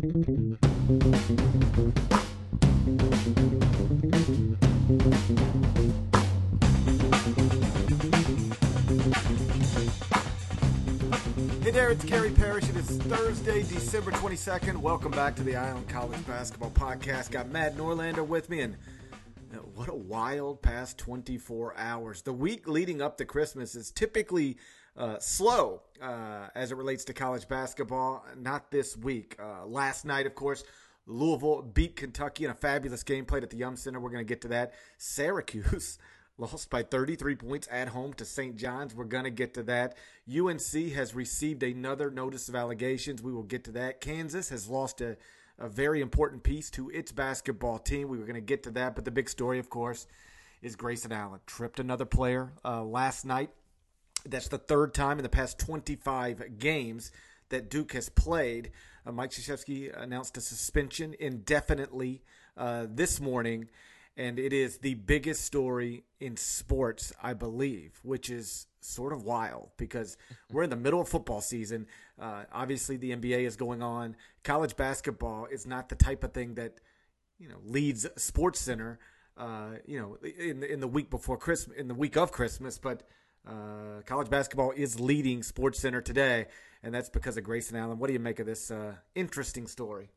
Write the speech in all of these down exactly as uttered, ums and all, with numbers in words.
Hey there, it's Gary Parrish. It is Thursday, December twenty-second. Welcome back to the Island College Basketball Podcast. Got Matt Norlander with me, and what a wild past twenty-four hours. The week leading up to Christmas is typically uh, slow uh, as it relates to college basketball. Not this week. Uh, last night, of course, Louisville beat Kentucky in a fabulous game played at the Yum Center. We're going to get to that. Syracuse lost by thirty-three points at home to Saint John's. We're going to get to that. U N C has received another notice of allegations. We will get to that. Kansas has lost a, a very important piece to its basketball team. We were going to get to that. But the big story, of course, is Grayson Allen. Tripped another player uh, last night. That's the third time in the past twenty-five games that Duke has played. Uh, Mike Krzyzewski announced a suspension indefinitely uh, this morning. And it is the biggest story in sports, I believe, which is sort of wild because we're in the middle of football season. Uh, obviously, the N B A is going on. College basketball is not the type of thing that, you know, leads Sports Center, uh, you know, in in the week before Christmas, in the week of Christmas. But uh, college basketball is leading Sports Center today, and that's because of Grayson Allen. What do you make of this uh, interesting story?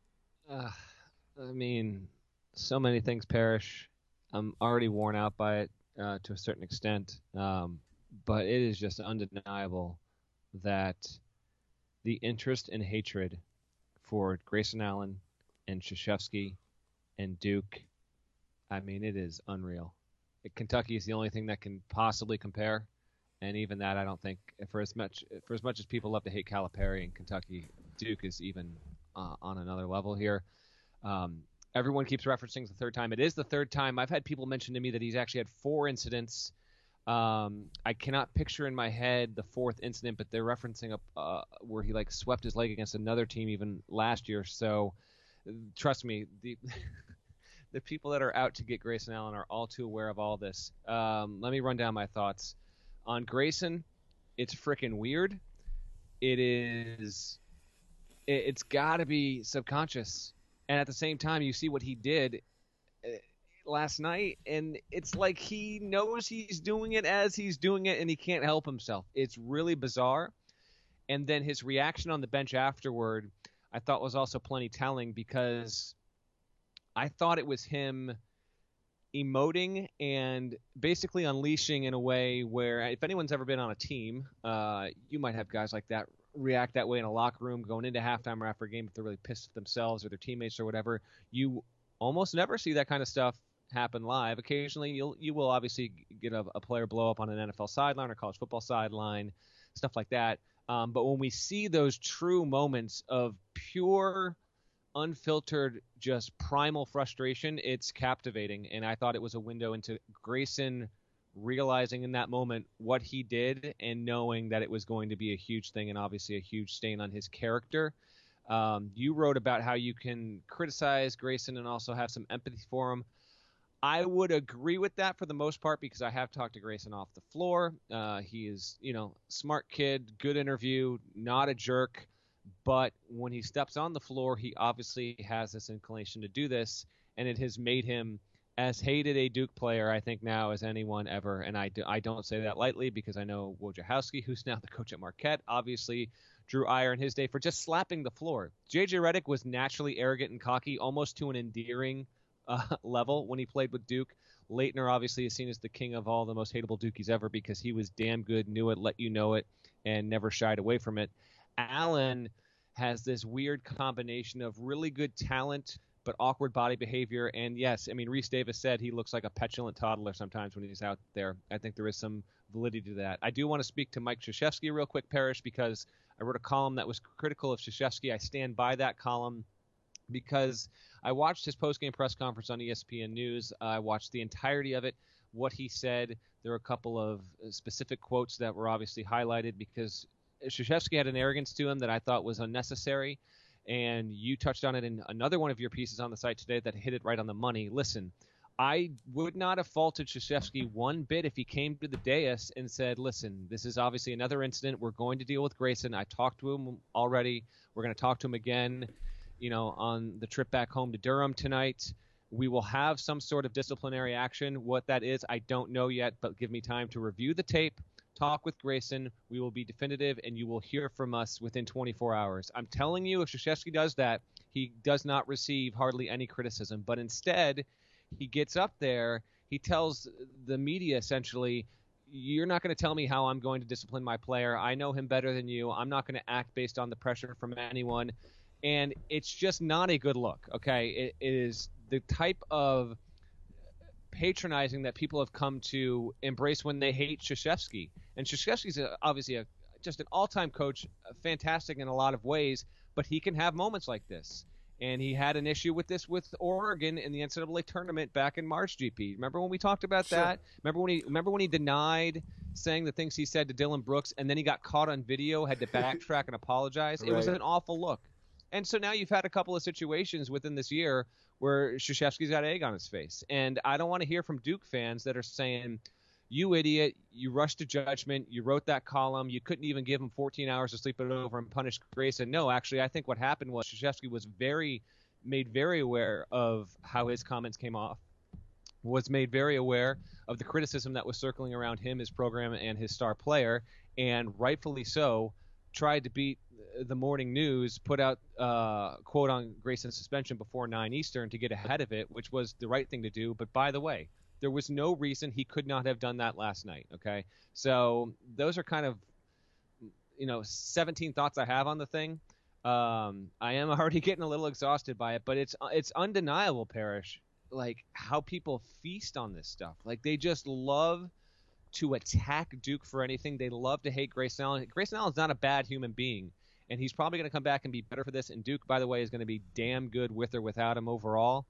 Uh, I mean. So many things, Parrish. I'm already worn out by it uh, to a certain extent, um, but it is just undeniable that the interest and hatred for Grayson Allen and Krzyzewski and Duke, I mean, it is unreal. Kentucky is the only thing that can possibly compare, and even that, I don't think, for as much for as much as people love to hate Calipari and Kentucky, Duke is even uh, on another level here. Um, Everyone keeps referencing the third time. It is the third time. I've had people mention to me that he's actually had four incidents. Um, I cannot picture in my head the fourth incident, but they're referencing a uh, where he like swept his leg against another team even last year. So trust me, the the people that are out to get Grayson Allen are all too aware of all this. Um, let me run down my thoughts on Grayson. It's freaking weird. It is. It, it's got to be subconscious. And at the same time, you see what he did last night, and it's like he knows he's doing it as he's doing it, and he can't help himself. It's really bizarre. And then his reaction on the bench afterward, I thought was also plenty telling because I thought it was him emoting and basically unleashing in a way where if anyone's ever been on a team, uh, you might have guys like that react that way in a locker room going into halftime or after a game if they're really pissed at themselves or their teammates or whatever. You almost never see that kind of stuff happen live. Occasionally you'll you will obviously get a, a player blow up on an N F L sideline or college football sideline, stuff like that. Um, but when we see those true moments of pure, unfiltered, just primal frustration, it's captivating. And I thought it was a window into Grayson realizing in that moment what he did and knowing that it was going to be a huge thing and obviously a huge stain on his character. Um, you wrote about how you can criticize Grayson and also have some empathy for him. I would agree with that for the most part because I have talked to Grayson off the floor. Uh, he is, you know, smart kid, good interview, not a jerk. But when he steps on the floor, he obviously has this inclination to do this, and it has made him as hated a Duke player, I think, now as anyone ever. And I, do, I don't say that lightly because I know Wojciechowski, who's now the coach at Marquette, obviously drew ire in his day for just slapping the floor. J J Redick was naturally arrogant and cocky, almost to an endearing uh, level when he played with Duke. Leitner obviously is seen as the king of all the most hateable Dukies ever because he was damn good, knew it, let you know it, and never shied away from it. Allen has this weird combination of really good talent but awkward body behavior. And yes, I mean, Reese Davis said he looks like a petulant toddler sometimes when he's out there. I think there is some validity to that. I do want to speak to Mike Krzyzewski real quick, Parrish, because I wrote a column that was critical of Krzyzewski. I stand by that column because I watched his post-game press conference on E S P N News. I watched the entirety of it, what he said. There were a couple of specific quotes that were obviously highlighted because Krzyzewski had an arrogance to him that I thought was unnecessary. And you touched on it in another one of your pieces on the site today that hit it right on the money. Listen, I would not have faulted Krzyzewski one bit if he came to the dais and said, listen, this is obviously another incident. We're going to deal with Grayson. I talked to him already. We're going to talk to him again. you know, on the trip back home to Durham tonight. We will have some sort of disciplinary action. What that is, I don't know yet, but give me time to review the tape, talk with Grayson. We will be definitive, and you will hear from us within twenty-four hours. I'm telling you, if Krzyzewski does that, he does not receive hardly any criticism. But instead, he gets up there, he tells the media essentially, you're not going to tell me how I'm going to discipline my player. I know him better than you. I'm not going to act based on the pressure from anyone. And it's just not a good look, okay? It, it is the type of patronizing that people have come to embrace when they hate Krzyzewski. And Krzyzewski's a, obviously a, just an all-time coach, fantastic in a lot of ways, but he can have moments like this. And he had an issue with this with Oregon in the N C double A tournament back in March, G P. Remember when we talked about Sure. that? Remember when he remember when he denied saying the things he said to Dylan Brooks, and then he got caught on video, had to backtrack and apologize? It was Right. an awful look. And so now you've had a couple of situations within this year where Krzyzewski's got egg on his face. And I don't want to hear from Duke fans that are saying, you idiot, you rushed to judgment, you wrote that column, you couldn't even give him fourteen hours to sleep it over and punish Grayson. No, actually, I think what happened was Krzyzewski was very made very aware of how his comments came off, was made very aware of the criticism that was circling around him, his program, and his star player, and rightfully so, tried to beat the morning news, put out uh, quote on Grayson's suspension before nine Eastern to get ahead of it, which was the right thing to do. But by the way, there was no reason he could not have done that last night. Okay, so those are kind of, you know, seventeen thoughts I have on the thing. Um, I am already getting a little exhausted by it, but it's it's undeniable, Parrish, like how people feast on this stuff. Like they just love to attack Duke for anything. They love to hate Grayson Allen. Grayson Allen's not a bad human being, and he's probably going to come back and be better for this. And Duke, by the way, is going to be damn good with or without him overall.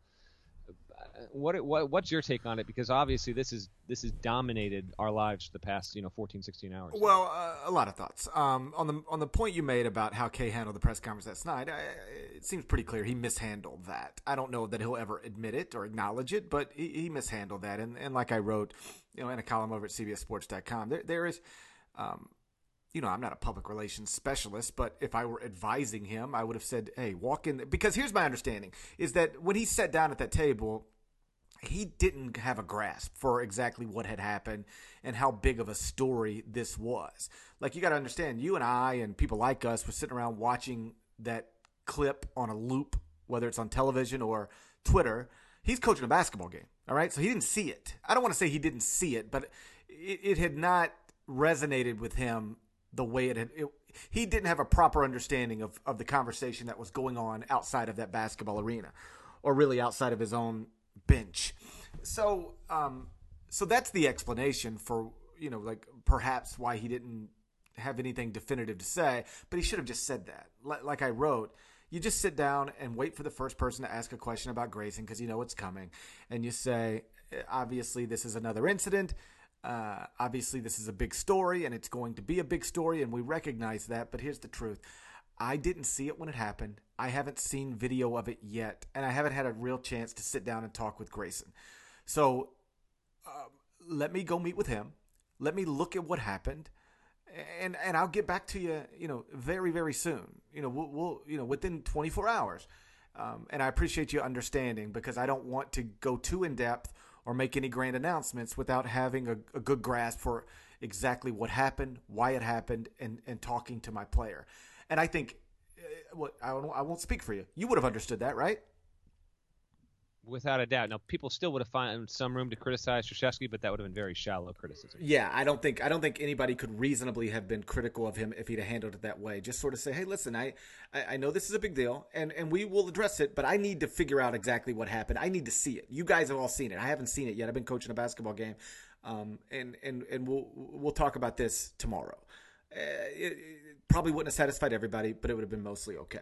What what what's your take on it? Because obviously this is this has dominated our lives for the past, you know, fourteen, sixteen hours. Well, uh, a lot of thoughts. Um, on the on the point you made about how Kay handled the press conference last night, I, it seems pretty clear he mishandled that. I don't know that he'll ever admit it or acknowledge it, but he, he mishandled that. And, and like I wrote, you know, in a column over at C B S Sports dot com, there there is, um, you know, I'm not a public relations specialist, but if I were advising him, I would have said, hey, walk in. Because here's my understanding, is that when he sat down at that table, he didn't have a grasp for exactly what had happened and how big of a story this was. Like, you got to understand, you and I and people like us were sitting around watching that clip on a loop, whether it's on television or Twitter. He's coaching a basketball game, all right? So he didn't see it. I don't want to say he didn't see it, but it, it had not resonated with him the way it had. It, he didn't have a proper understanding of, of the conversation that was going on outside of that basketball arena, or really outside of his own bench. So, um, so that's the explanation for, you know, like perhaps why he didn't have anything definitive to say, but he should have just said that. Like, like I wrote, you just sit down and wait for the first person to ask a question about Grayson because you know it's coming. And you say, obviously this is another incident. Uh, obviously this is a big story and it's going to be a big story and we recognize that, but here's the truth. I didn't see it when it happened. I haven't seen video of it yet, and I haven't had a real chance to sit down and talk with Grayson. So uh, let me go meet with him. Let me look at what happened, and and I'll get back to you, you know, very very soon. You know, we'll, we'll you know within twenty-four hours. Um, and I appreciate you understanding because I don't want to go too in depth or make any grand announcements without having a, a good grasp for exactly what happened, why it happened, and and talking to my player. And I think, uh, what I won't, I won't speak for you. You would have understood that, right? Without a doubt. Now, people still would have found some room to criticize Krzyzewski, but that would have been very shallow criticism. Yeah, I don't think I don't think anybody could reasonably have been critical of him if he'd have handled it that way. Just sort of say, hey, listen, I, I, I know this is a big deal, and, and we will address it, but I need to figure out exactly what happened. I need to see it. You guys have all seen it. I haven't seen it yet. I've been coaching a basketball game, um, and and and we'll we'll talk about this tomorrow. Uh, it, it probably wouldn't have satisfied everybody, but it would have been mostly okay.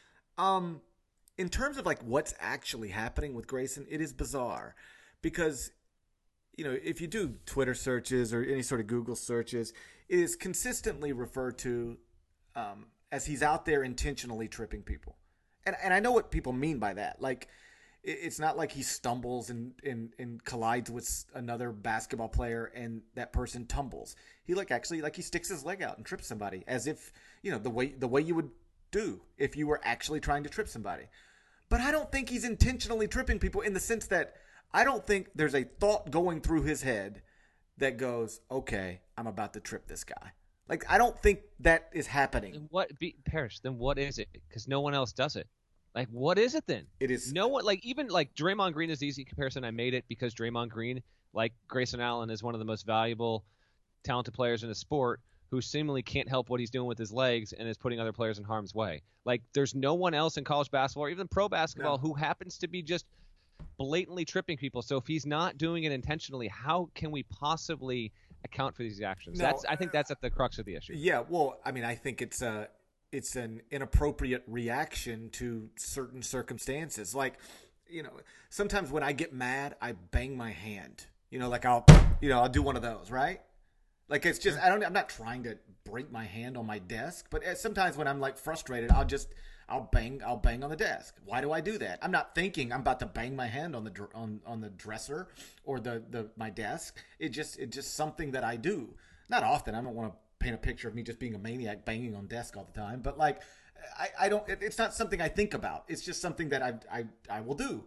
Um, in terms of like what's actually happening with Grayson, it is bizarre because, you know, if you do Twitter searches or any sort of Google searches, it is consistently referred to um, as he's out there intentionally tripping people. And and I know what people mean by that. Like, it's not like he stumbles and, and, and collides with another basketball player and that person tumbles. He like actually like he sticks his leg out and trips somebody as if, you know, the way the way you would do if you were actually trying to trip somebody. But I don't think he's intentionally tripping people in the sense that I don't think there's a thought going through his head that goes, okay, I'm about to trip this guy. Like, I don't think that is happening. Then what, be, Parrish, then what is it? Because no one else does it. Like, what is it then? It is. No one, like, even, like, Draymond Green is the easy comparison. I made it because Draymond Green, like Grayson Allen, is one of the most valuable, talented players in the sport who seemingly can't help what he's doing with his legs and is putting other players in harm's way. Like, there's no one else in college basketball or even pro basketball no. who happens to be just blatantly tripping people. So if he's not doing it intentionally, how can we possibly account for these actions? No, that's I think that's at the crux of the issue. Yeah, well, I mean, I think it's a it's an inappropriate reaction to certain circumstances. Like, you know, sometimes when I get mad, I bang my hand. You know, like I'll, you know, I'll do one of those, right? Like it's just I don't I'm not trying to break my hand on my desk, but sometimes when I'm like frustrated, I'll just I'll bang I'll bang on the desk. Why do I do that? I'm not thinking I'm about to bang my hand on the on on the dresser or the the my desk. It just it's just something that I do. Not often. I don't want to paint a picture of me just being a maniac banging on desk all the time, but like I, I don't it, it's not something I think about. It's just something that I I I will do.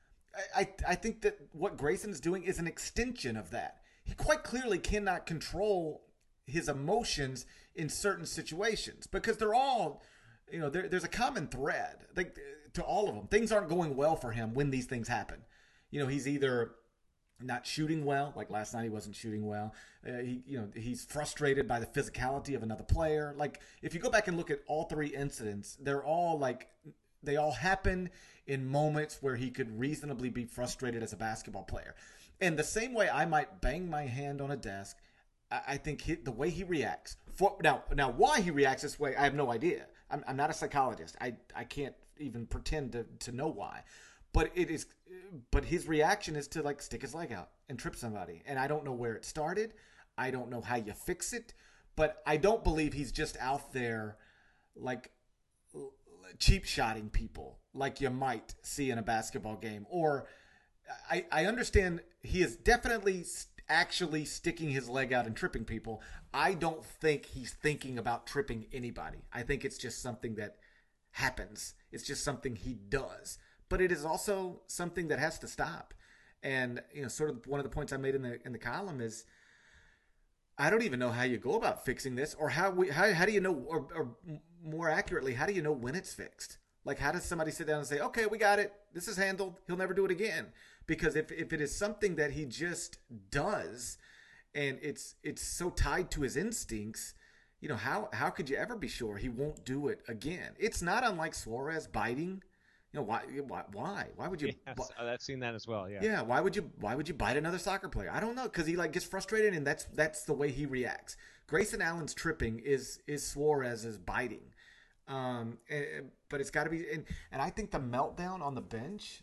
I I, I think that what Grayson is doing is an extension of that. He quite clearly cannot control his emotions in certain situations because they're all, you know, there, there's a common thread like to all of them. Things aren't going well for him when these things happen. You know, he's either not shooting well, like last night he wasn't shooting well. Uh, he, you know, he's frustrated by the physicality of another player. Like if you go back and look at all three incidents, they're all like they all happen in moments where he could reasonably be frustrated as a basketball player. And the same way I might bang my hand on a desk, I think he, the way he reacts. For, now, now, why he reacts this way, I have no idea. I'm, I'm not a psychologist. I, I can't even pretend to, to know why. But it is, but his reaction is to like stick his leg out and trip somebody. And I don't know where it started. I don't know how you fix it. But I don't believe he's just out there like cheap shotting people like you might see in a basketball game. Or I, I understand he is definitely st- actually sticking his leg out and tripping people. I don't think he's thinking about tripping anybody. I think it's just something that happens. It's just something he does. But it is also something that has to stop. And, you know, sort of one of the points I made in the in the column is I don't even know how you go about fixing this or how we how, how do you know or, or more accurately, how do you know when it's fixed? Like, how does somebody sit down and say, okay, we got it. This is handled. He'll never do it again. Because if, if it is something that he just does and it's it's so tied to his instincts, you know, how how could you ever be sure he won't do it again? It's not unlike Suarez biting. You know, why why why, why would you yes, why, I've seen that as well, yeah. Yeah, why would you why would you bite another soccer player? I don't know, cuz he like gets frustrated and that's that's the way he reacts. Grayson Allen's tripping is is Suarez's biting. Um, and, but it's got to be, and, and I think the meltdown on the bench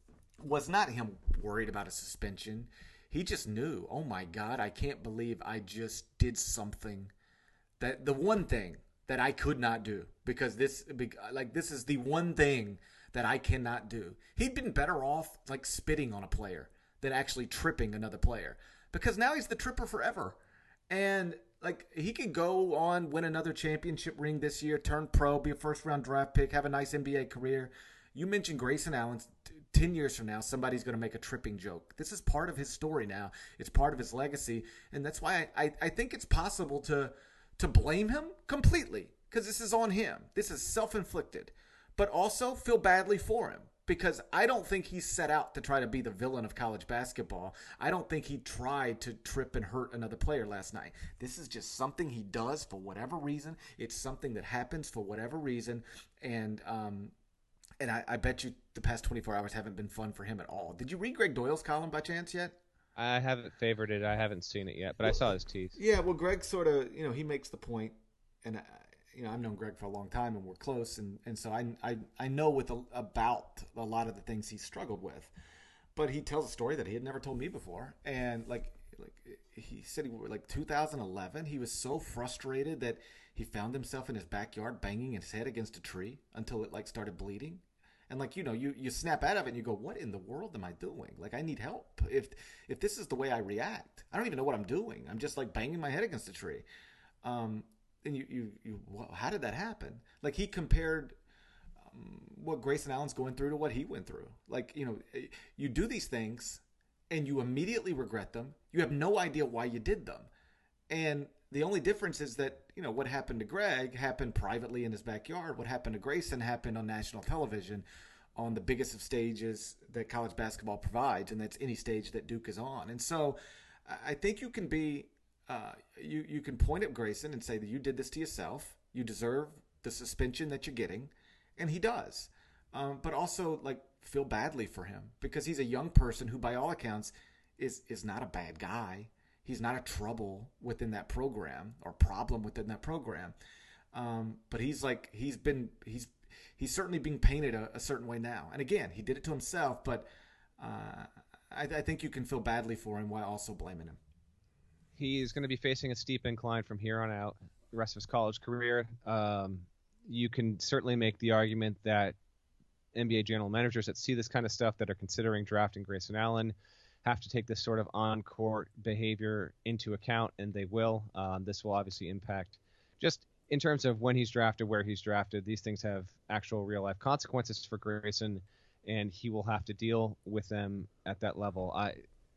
was not him worried about a suspension. He just knew, oh my God, I can't believe I just did something that the one thing that I could not do because this, like, this is the one thing that I cannot do. He'd been better off like spitting on a player than actually tripping another player because now he's the tripper forever. And like he could go on, win another championship ring this year, turn pro, be a first round draft pick, have a nice N B A career. You mentioned Grayson Allen. Ten years from now, somebody's going to make a tripping joke. This is part of his story now. It's part of his legacy, and that's why I, I, I think it's possible to to blame him completely because this is on him. This is self-inflicted, but also feel badly for him because I don't think he set out to try to be the villain of college basketball. I don't think he tried to trip and hurt another player last night. This is just something he does for whatever reason. It's something that happens for whatever reason, and um, and I, I bet you the past twenty-four hours haven't been fun for him at all. Did you read Greg Doyle's column by chance yet? I haven't favored it. I haven't seen it yet, but well, I saw his teeth. Yeah, well, Greg sort of, you know, he makes the point, and I, you know, I've known Greg for a long time, and we're close, and, and so I, I I know with a, about a lot of the things he struggled with, but he tells a story that he had never told me before, and like like he said, he like two thousand eleven, he was so frustrated that he found himself in his backyard banging his head against a tree until it like started bleeding. And like, you know, you, you snap out of it and you go, what in the world am I doing? Like, I need help. If if this is the way I react, I don't even know what I'm doing. I'm just like banging my head against a tree. Um, and you, you, you well, how did that happen? Like he compared um, what Grayson Allen's going through to what he went through. Like, you know, you do these things and you immediately regret them. You have no idea why you did them. And the only difference is that, you know, what happened to Greg happened privately in his backyard. What happened to Grayson happened on national television on the biggest of stages that college basketball provides, and that's any stage that Duke is on. And so I think you can be uh, you, you can point at Grayson and say that you did this to yourself. You deserve the suspension that you're getting, and he does. Um, but also, like, feel badly for him because he's a young person who, by all accounts, is is not a bad guy. He's not a trouble within that program or problem within that program. Um, but he's like he's been he's he's certainly being painted a, a certain way now. And again, he did it to himself. But uh, I, I think you can feel badly for him while also blaming him. He's going to be facing a steep incline from here on out the rest of his college career. Um, you can certainly make the argument that N B A general managers that see this kind of stuff that are considering drafting Grayson Allen have to take this sort of on-court behavior into account, and they will. Um, this will obviously impact just in terms of when he's drafted, where he's drafted. These things have actual real-life consequences for Grayson, and he will have to deal with them at that level. I,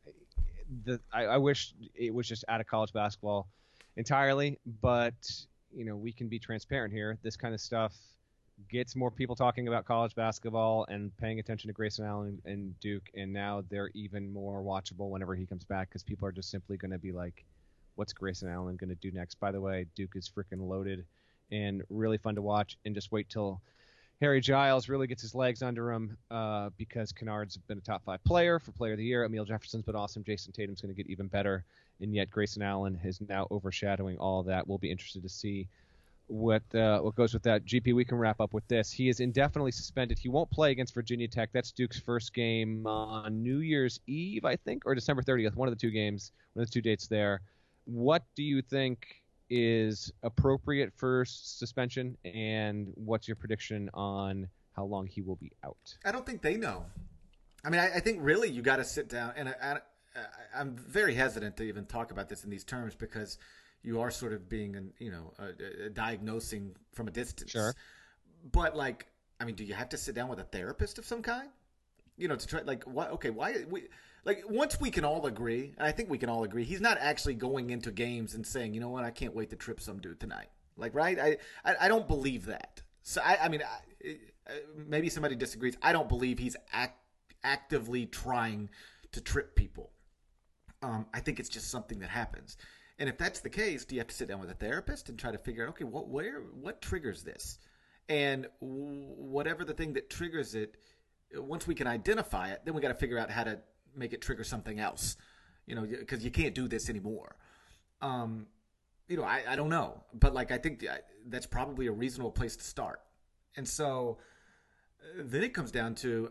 the, I, I wish it was just out of college basketball entirely, but you know we can be transparent here. This kind of stuff gets more people talking about college basketball and paying attention to Grayson Allen and Duke, and now they're even more watchable whenever he comes back because people are just simply going to be like, what's Grayson Allen going to do next? By the way, Duke is freaking loaded and really fun to watch, and just wait till Harry Giles really gets his legs under him uh, because Kennard's been a top five player for player of the year. Emile Jefferson's been awesome. Jason Tatum's going to get even better, and yet Grayson Allen is now overshadowing all of that. We'll be interested to see what uh, what goes with that. G P, we can wrap up with this. He is indefinitely suspended. He won't play against Virginia Tech. That's Duke's first game on New Year's Eve, I think, or December thirtieth, one of the two games, one of the two dates there. What do you think is appropriate for suspension, and what's your prediction on how long he will be out? I don't think they know. I mean, I, I think really you got to sit down, and I, I, I'm very hesitant to even talk about this in these terms because you are sort of being, an, you know, a, a diagnosing from a distance. Sure. But like, I mean, do you have to sit down with a therapist of some kind? You know, to try, like, what? Okay, why? We, like, once we can all agree, and I think we can all agree, he's not actually going into games and saying, you know what, I can't wait to trip some dude tonight. Like, right? I, I, I don't believe that. So, I, I mean, I, maybe somebody disagrees. I don't believe he's act, actively trying to trip people. Um, I think it's just something that happens. And if that's the case, do you have to sit down with a therapist and try to figure out, okay, what, where, what triggers this? And whatever the thing that triggers it, once we can identify it, then we got to figure out how to make it trigger something else, you know, because you can't do this anymore. Um, you know, I, I don't know, but like, I think that's probably a reasonable place to start. And so then it comes down to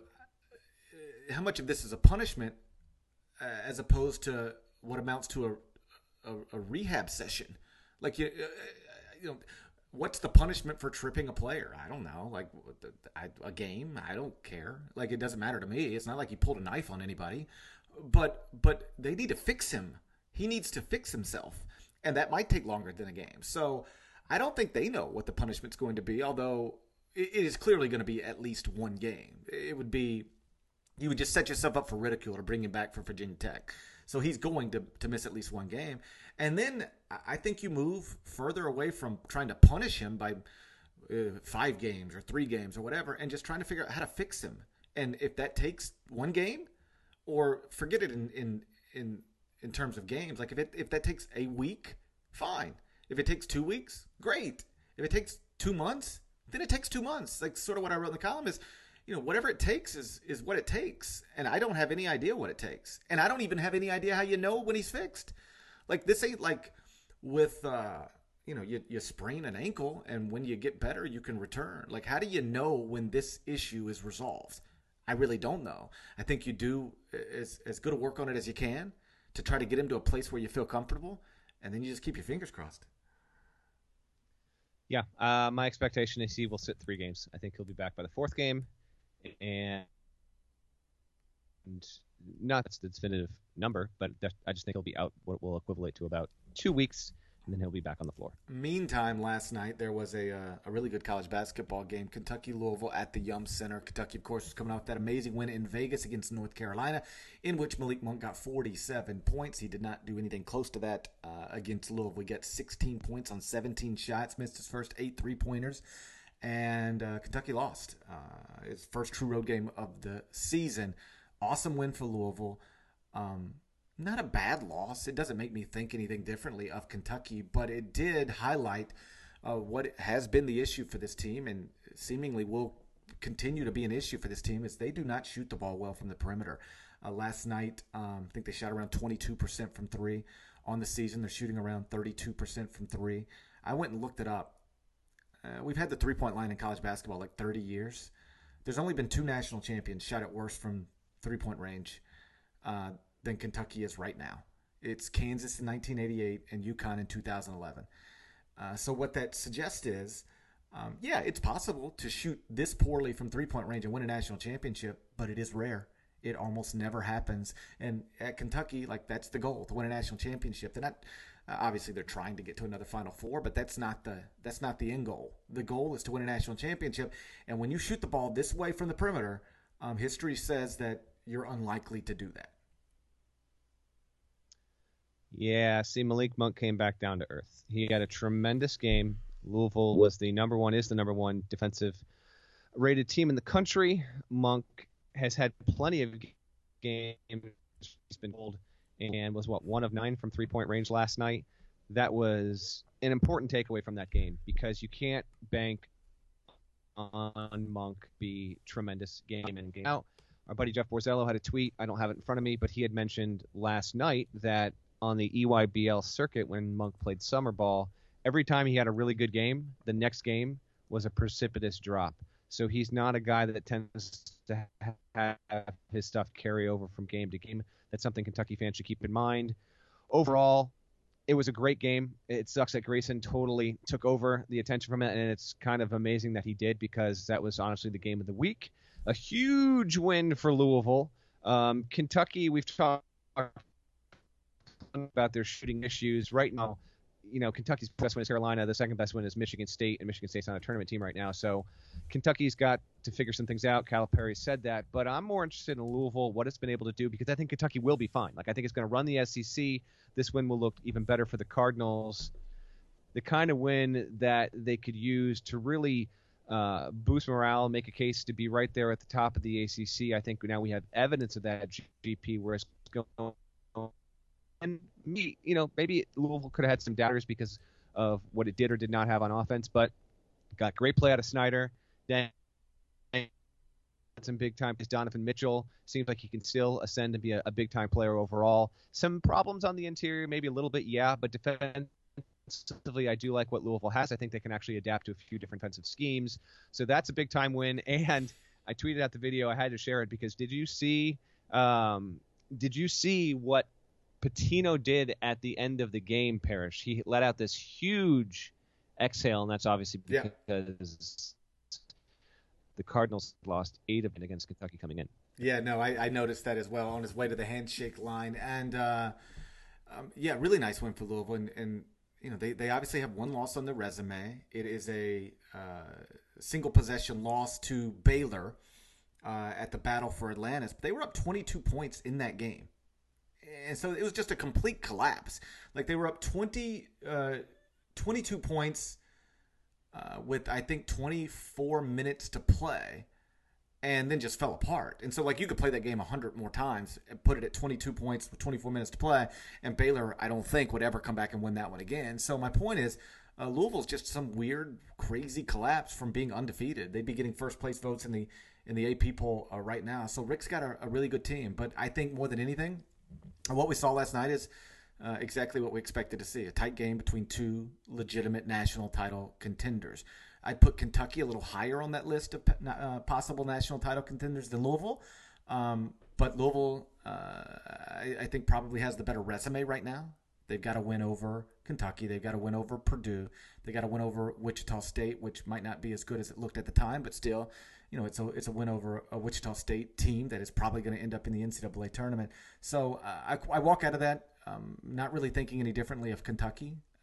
how much of this is a punishment uh, as opposed to what amounts to a, A, a rehab session. Like, you, uh, you know, what's the punishment for tripping a player? I don't know. Like, a game? I don't care. Like, it doesn't matter to me. It's not like he pulled a knife on anybody. But but they need to fix him. He needs to fix himself. And that might take longer than a game. So I don't think they know what the punishment's going to be, although it is clearly going to be at least one game. It would be, you would just set yourself up for ridicule to bring him back for Virginia Tech. So he's going to, to miss at least one game. And then I think you move further away from trying to punish him by uh, five games or three games or whatever, and just trying to figure out how to fix him. And if that takes one game, or forget it in in in, in terms of games, like if it if that takes a week, fine. If it takes two weeks, great. If it takes two months, then it takes two months. Like sort of what I wrote in the column is, you know, whatever it takes is is what it takes. And I don't have any idea what it takes. And I don't even have any idea how you know when he's fixed. Like, this ain't like with, uh, you know, you, you sprain an ankle and when you get better, you can return. Like, how do you know when this issue is resolved? I really don't know. I think you do as, as good a work on it as you can to try to get him to a place where you feel comfortable. And then you just keep your fingers crossed. Yeah, uh, my expectation is he will sit three games. I think he'll be back by the fourth game. And not that's the definitive number, but I just think he'll be out what will equivalent to about two weeks and then he'll be back on the floor. Meantime, last night there was a uh, a really good college basketball game. Kentucky-Louisville at the Yum Center. Kentucky, of course, was coming off that amazing win in Vegas against North Carolina, in which Malik Monk got forty-seven points. He did not do anything close to that uh, against Louisville. He got sixteen points on seventeen shots, missed his first eight three-pointers, and uh, Kentucky lost. Uh, its first true road game of the season. Awesome win for Louisville. Um, Not a bad loss. It doesn't make me think anything differently of Kentucky, but it did highlight uh, what has been the issue for this team and seemingly will continue to be an issue for this team is they do not shoot the ball well from the perimeter. Uh, last night, um, I think they shot around twenty-two percent from three. On the season, they're shooting around thirty-two percent from three. I went and looked it up. Uh, we've had the three-point line in college basketball like thirty years. There's only been two national champions shot at worse from three-point range Uh, than Kentucky is right now. It's Kansas in nineteen eighty-eight and UConn in two thousand eleven. Uh, so what that suggests is, um, yeah, it's possible to shoot this poorly from three-point range and win a national championship, but it is rare. It almost never happens. And at Kentucky, like that's the goal, to win a national championship. They're not uh, obviously they're trying to get to another Final Four, but that's not the that's not the end goal. The goal is to win a national championship. And when you shoot the ball this way from the perimeter, um, history says that you're unlikely to do that. Yeah, see, Malik Monk came back down to earth. He had a tremendous game. Louisville was the number one, is the number one defensive rated team in the country. Monk has had plenty of games. He's been told and was, what, one of nine from three-point range last night. That was an important takeaway from that game because you can't bank on Monk be tremendous game in and game out. Our buddy Jeff Borzello had a tweet. I don't have it in front of me, but he had mentioned last night that on the E Y B L circuit when Monk played summer ball, every time he had a really good game, the next game was a precipitous drop. So he's not a guy that tends to have his stuff carry over from game to game. That's something Kentucky fans should keep in mind. Overall, it was a great game. It sucks that Grayson totally took over the attention from it, and it's kind of amazing that he did because that was honestly the game of the week. A huge win for Louisville. Um, Kentucky, we've talked about their shooting issues right now. You know, Kentucky's best win is Carolina. The second best win is Michigan State, and Michigan State's on a tournament team right now. So Kentucky's got to figure some things out. Calipari said that, but I'm more interested in Louisville, what it's been able to do, because I think Kentucky will be fine. Like, I think it's going to run the S E C. This win will look even better for the Cardinals. The kind of win that they could use to really uh, boost morale, make a case to be right there at the top of the A C C. I think now we have evidence of that at G P, where it's going. And me, you know, maybe Louisville could have had some doubters because of what it did or did not have on offense, but got great play out of Snyder. Then some big time because Donovan Mitchell seems like he can still ascend and be a, a big time player overall. Some problems on the interior, maybe a little bit, yeah, but defensively, I do like what Louisville has. I think they can actually adapt to a few different defensive schemes. So that's a big time win. And I tweeted out the video. I had to share it because did you see? Um, did you see what Patino did at the end of the game, Parrish? He let out this huge exhale, and that's obviously because yeah. the Cardinals lost eight of it against Kentucky coming in. Yeah, no, I, I noticed that as well on his way to the handshake line. And, uh, um, yeah, really nice win for Louisville. And, and you know, they, they obviously have one loss on their resume. It is a uh, single possession loss to Baylor uh, at the Battle for Atlantis. But they were up twenty-two points in that game. And so it was just a complete collapse. Like they were up twenty, uh, twenty-two points uh, with, I think, twenty-four minutes to play and then just fell apart. And so, like, you could play that game one hundred more times and put it at twenty-two points with twenty-four minutes to play. And Baylor, I don't think, would ever come back and win that one again. So my point is, uh, Louisville's just some weird, crazy collapse from being undefeated. They'd be getting first-place votes in the in the A P poll uh, right now. So Rick's got a, a really good team. But I think more than anything, what we saw last night is uh, exactly what we expected to see, a tight game between two legitimate national title contenders. I'd put Kentucky a little higher on that list of uh, possible national title contenders than Louisville. Um, but Louisville, uh, I, I think, probably has the better resume right now. They've got to win over Kentucky. They've got to win over Purdue. They've got to win over Wichita State, which might not be as good as it looked at the time, but still, you know, it's a it's a win over a Wichita State team that is probably going to end up in the N C double A tournament. So uh, I, I walk out of that um, not really thinking any differently of Kentucky.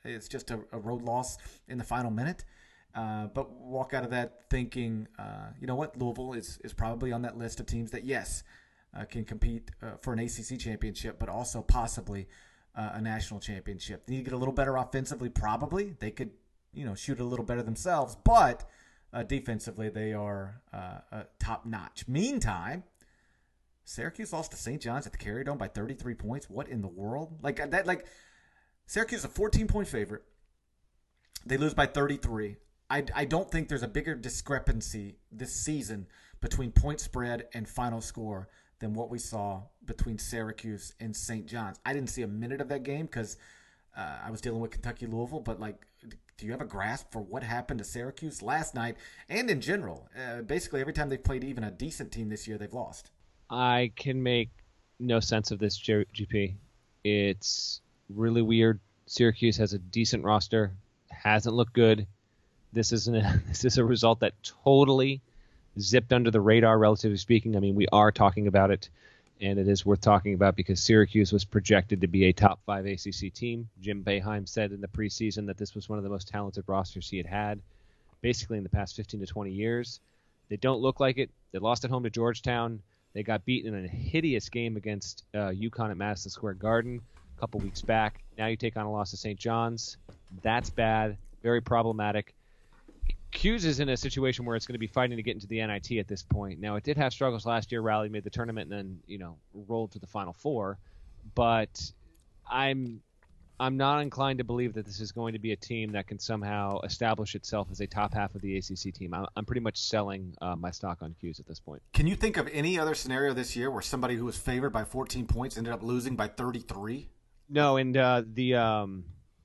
It's just a, a road loss in the final minute. Uh, but walk out of that thinking, uh, you know what, Louisville is, is probably on that list of teams that, yes, uh, can compete uh, for an A C C championship, but also possibly uh, a national championship. They need to get a little better offensively, probably. They could, you know, shoot a little better themselves, but uh, defensively they are uh, uh, top-notch. Meantime, Syracuse lost to Saint John's at the Carrier Dome by thirty-three points. What in the world? Like that, like Syracuse is a fourteen-point favorite. They lose by thirty-three. I, I don't think there's a bigger discrepancy this season between point spread and final score than what we saw between Syracuse and Saint John's. I didn't see a minute of that game because uh, I was dealing with Kentucky-Louisville, but like, do you have a grasp for what happened to Syracuse last night and in general? Uh, basically, every time they've played even a decent team this year, they've lost. I can make no sense of this, G P. It's really weird. Syracuse has a decent roster, hasn't looked good. This is an, this is a result that totally zipped under the radar, relatively speaking. I mean, we are talking about it, and it is worth talking about because Syracuse was projected to be a top five A C C team. Jim Boeheim said in the preseason that this was one of the most talented rosters he had had, basically in the past fifteen to twenty years. They don't look like it. They lost at home to Georgetown. They got beaten in a hideous game against uh, UConn at Madison Square Garden a couple weeks back. Now you take on a loss to Saint John's. That's bad, very problematic. Hughes is in a situation where it's going to be fighting to get into the N I T at this point. Now, it did have struggles last year. Raleigh made the tournament and then, you know, rolled to the Final Four. But I'm I'm not inclined to believe that this is going to be a team that can somehow establish itself as a top half of the A C C team. I'm, I'm pretty much selling uh, my stock on Hughes at this point. Can you think of any other scenario this year where somebody who was favored by fourteen points ended up losing by thirty-three? No, and uh, the um,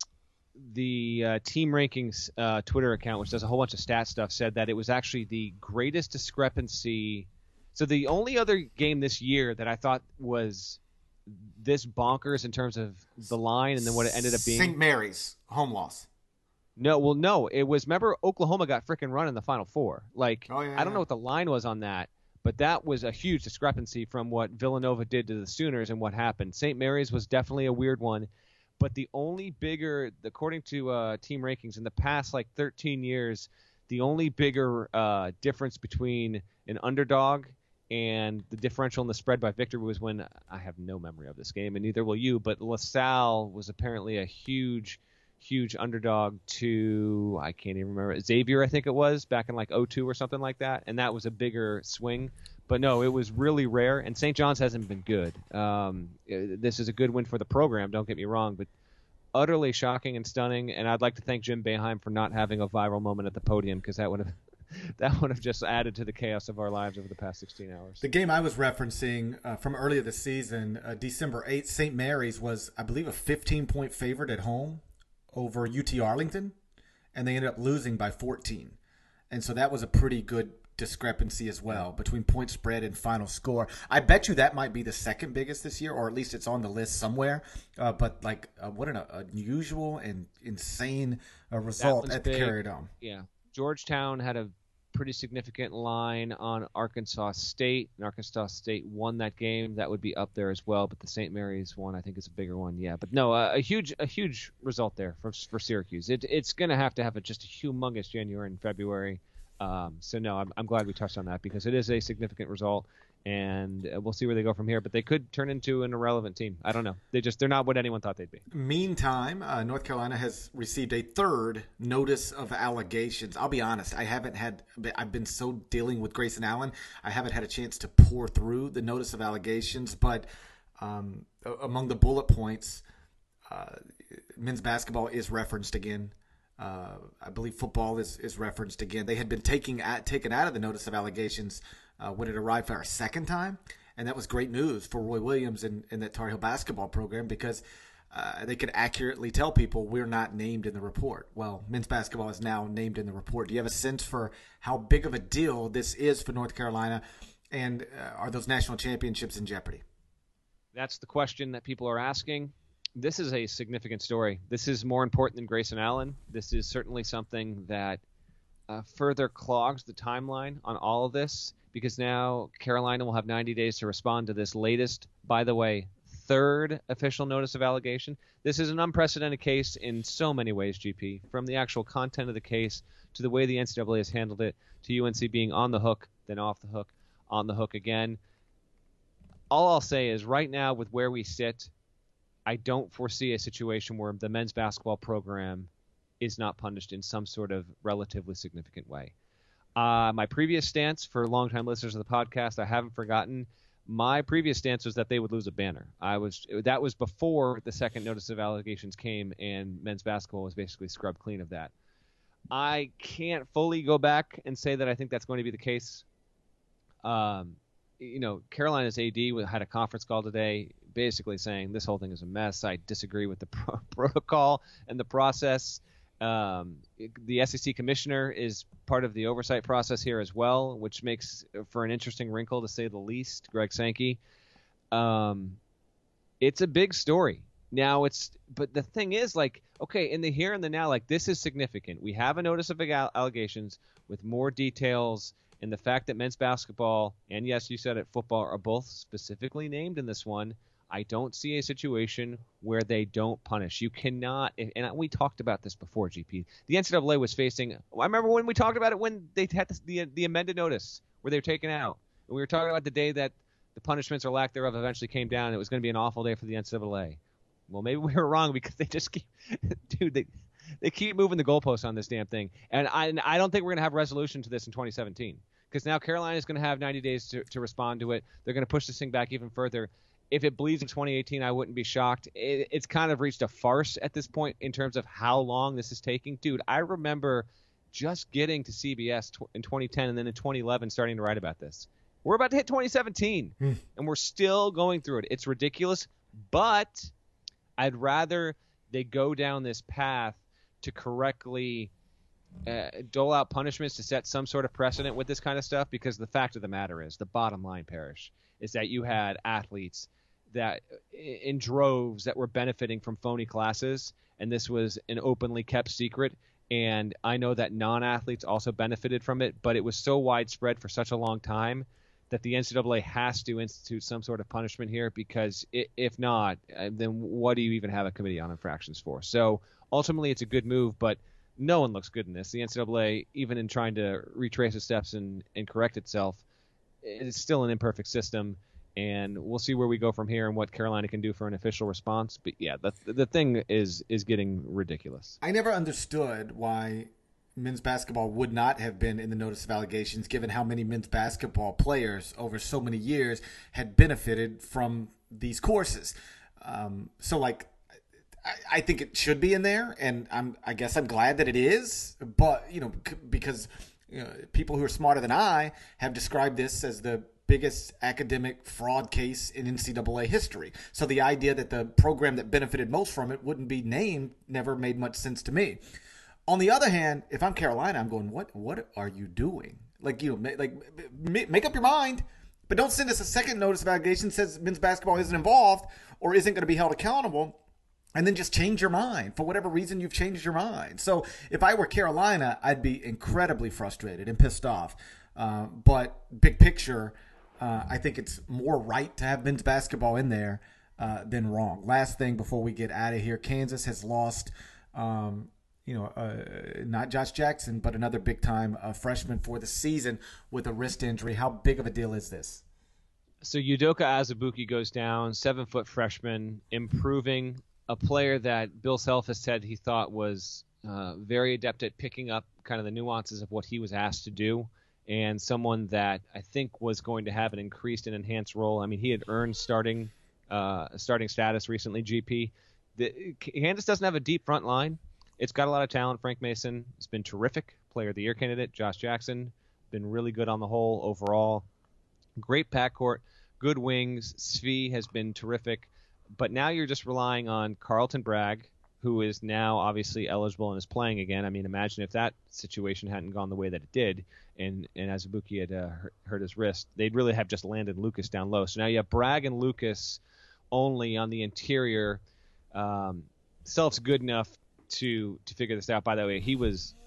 the uh, Team Rankings uh, Twitter account, which does a whole bunch of stat stuff, said that it was actually the greatest discrepancy. So the only other game this year that I thought was this bonkers in terms of the line and then what it ended up being. Saint Mary's home loss. No, well, no, it was. Remember, Oklahoma got freaking run in the Final Four. Like, oh, yeah, I don't yeah. know what the line was on that, but that was a huge discrepancy from what Villanova did to the Sooners and what happened. Saint Mary's was definitely a weird one, but the only bigger, according to uh, Team Rankings, in the past like thirteen years, the only bigger uh, difference between an underdog and the differential in the spread by victory was when, I have no memory of this game, and neither will you, but LaSalle was apparently a huge, huge underdog to, I can't even remember, Xavier, I think it was, back in like oh two or something like that, and that was a bigger swing. But no, it was really rare, and Saint John's hasn't been good. Um, this is a good win for the program, don't get me wrong, but utterly shocking and stunning, and I'd like to thank Jim Boeheim for not having a viral moment at the podium, because that would have that would have just added to the chaos of our lives over the past sixteen hours. The game I was referencing uh, from earlier this season, uh, December eighth, Saint Mary's was, I believe, a fifteen-point favorite at home over U T Arlington, and they ended up losing by fourteen. And so that was a pretty good discrepancy as well between point spread and final score. I bet you that might be the second biggest this year, or at least it's on the list somewhere. Uh, but like, uh, what an uh, unusual and insane uh, result at the Carrier Dome. Yeah, Georgetown had a pretty significant line on Arkansas State, and Arkansas State won that game. That would be up there as well, but the Saint Mary's one I think is a bigger one. Yeah, but no, uh, a huge a huge result there for for Syracuse. It, it's going to have to have a, just a humongous January and February. Um, so no, I'm, I'm glad we touched on that because it is a significant result, and we'll see where they go from here. But they could turn into an irrelevant team. I don't know. They just they're not what anyone thought they'd be. Meantime, uh, North Carolina has received a third notice of allegations. I'll be honest, I haven't had. I've been so dealing with Grayson Allen, I haven't had a chance to pour through the notice of allegations. But um, among the bullet points, uh, men's basketball is referenced again. Uh, I believe football is, is referenced again. They had been taking at, taken out of the notice of allegations uh, when it arrived for a second time, and that was great news for Roy Williams and, and that Tar Heel basketball program because uh, they could accurately tell people we're not named in the report. Well, men's basketball is now named in the report. Do you have a sense for how big of a deal this is for North Carolina, and uh, are those national championships in jeopardy? That's the question that people are asking. This is a significant story. This is more important than Grayson Allen. This is certainly something that uh, further clogs the timeline on all of this because now Carolina will have ninety days to respond to this latest, by the way, third official notice of allegation. This is an unprecedented case in so many ways, G P, from the actual content of the case to the way the N C double A has handled it, to U N C being on the hook, then off the hook, on the hook again. All I'll say is right now with where we sit, I don't foresee a situation where the men's basketball program is not punished in some sort of relatively significant way. Uh, my previous stance, for longtime listeners of the podcast, I haven't forgotten, my previous stance was that they would lose a banner. I was that was before the second notice of allegations came and men's basketball was basically scrubbed clean of that. I can't fully go back and say that I think that's going to be the case. Um, you know, Carolina's A D had a conference call today basically saying this whole thing is a mess. I disagree with the pro- protocol and the process. Um, the S E C commissioner is part of the oversight process here as well, which makes for an interesting wrinkle, to say the least. Greg Sankey. Um, it's a big story. Now it's, but the thing is, like, okay, in the here and the now, like, this is significant. We have a notice of allegations with more details, and the fact that men's basketball and, yes, you said it, football are both specifically named in this one. I don't see a situation where they don't punish. You cannot, and we talked about this before, G P. The N C double A was facing, I remember when we talked about it when they had the, the, the amended notice where they were taken out. And we were talking about the day that the punishments or lack thereof eventually came down. It was going to be an awful day for the N C double A. Well, maybe we were wrong because they just keep, dude, they, they keep moving the goalposts on this damn thing. And I, and I don't think we're going to have resolution to this in twenty seventeen because now Carolina is going to have ninety days to, to respond to it. They're going to push this thing back even further. If it bleeds in twenty eighteen, I wouldn't be shocked. It, it's kind of reached a farce at this point in terms of how long this is taking. Dude, I remember just getting to C B S tw- in twenty ten and then in twenty eleven starting to write about this. We're about to hit twenty seventeen, mm. and we're still going through it. It's ridiculous, but I'd rather they go down this path to correctly uh, dole out punishments to set some sort of precedent with this kind of stuff, because the fact of the matter is, the bottom line, Parrish, is that you had athletes that in droves that were benefiting from phony classes, and this was an openly kept secret. And I know that non-athletes also benefited from it, but it was so widespread for such a long time that the N C double A has to institute some sort of punishment here, because if not, then what do you even have a committee on infractions for? So ultimately it's a good move, but no one looks good in this. The N C double A, even in trying to retrace its steps and, and correct itself, it's still an imperfect system. And we'll see where we go from here and what Carolina can do for an official response. But yeah, the the thing is is getting ridiculous. I never understood why men's basketball would not have been in the notice of allegations, given how many men's basketball players over so many years had benefited from these courses. Um, so, like, I, I think it should be in there, and I'm I guess I'm glad that it is. But you know, c- because you know, people who are smarter than I have described this as the biggest academic fraud case in N C double A history. So the idea that the program that benefited most from it wouldn't be named never made much sense to me. On the other hand, if I'm Carolina, I'm going, what what are you doing? Like, you know, like make up your mind, but don't send us a second notice of allegation that says men's basketball isn't involved or isn't going to be held accountable, and then just change your mind. For whatever reason, you've changed your mind. So if I were Carolina, I'd be incredibly frustrated and pissed off. Uh, but big picture, Uh, I think it's more right to have men's basketball in there uh, than wrong. Last thing before we get out of here, Kansas has lost, um, you know, uh, not Josh Jackson, but another big-time uh, freshman for the season with a wrist injury. How big of a deal is this? So Udoka Azubuike goes down, seven-foot freshman, improving, a player that Bill Self has said he thought was uh, very adept at picking up kind of the nuances of what he was asked to do, and someone that I think was going to have an increased and enhanced role. I mean, he had earned starting uh, starting status recently, G P. The, Kansas doesn't have a deep front line. It's got a lot of talent. Frank Mason has been terrific, player of the year candidate. Josh Jackson, been really good on the whole overall. Great backcourt, good wings. Svi has been terrific. But now you're just relying on Carlton Bragg, who is now obviously eligible and is playing again. I mean, imagine if that situation hadn't gone the way that it did, and, and Azubuike had uh, hurt, hurt his wrist. They'd really have just landed Lucas down low. So now you have Bragg and Lucas only on the interior. Um, Self's good enough to to figure this out. By the way, he was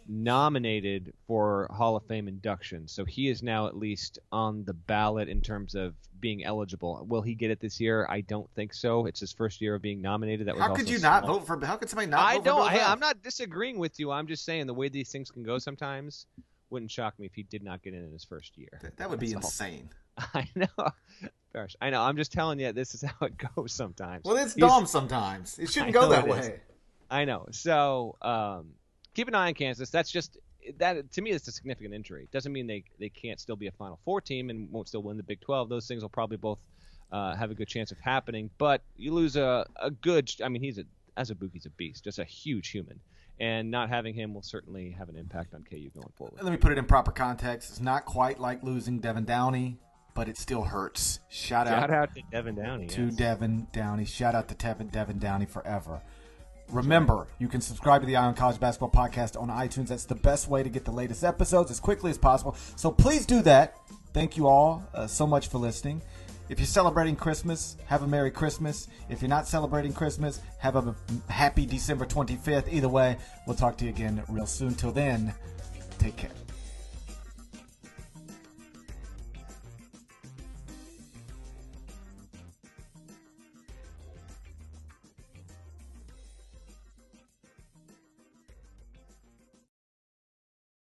nominated for Hall of Fame induction. So he is now at least on the ballot in terms of being eligible. Will he get it this year? I don't think so. It's his first year of being nominated. That was how could also you small. not vote for? How could somebody not? I vote don't. For Bill I, Self? I'm not disagreeing with you. I'm just saying the way these things can go sometimes wouldn't shock me if he did not get in in his first year. That, that would be That's all. insane. I know. Gosh, I know. I'm just telling you, this is how it goes sometimes. Well, it's He's, dumb sometimes. It shouldn't I go know that it way. is. I know. So um, keep an eye on Kansas. That's just that to me. It's a significant injury. It doesn't mean they they can't still be a Final Four team and won't still win the Big twelve. Those things will probably both uh, have a good chance of happening. But you lose a a good. I mean, he's a as a Book, he's a beast, just a huge human. And not having him will certainly have an impact on K U going forward. Let me put it in proper context. It's not quite like losing Devin Downey, but it still hurts. Shout, Shout out, out to Devin Downey. to yes. Devin Downey. Shout out to Devin, Devin Downey forever. Remember, you can subscribe to the Eye on College Basketball Podcast on iTunes. That's the best way to get the latest episodes as quickly as possible. So please do that. Thank you all uh, so much for listening. If you're celebrating Christmas, have a Merry Christmas. If you're not celebrating Christmas, have a happy December twenty-fifth. Either way, we'll talk to you again real soon. Till then, take care.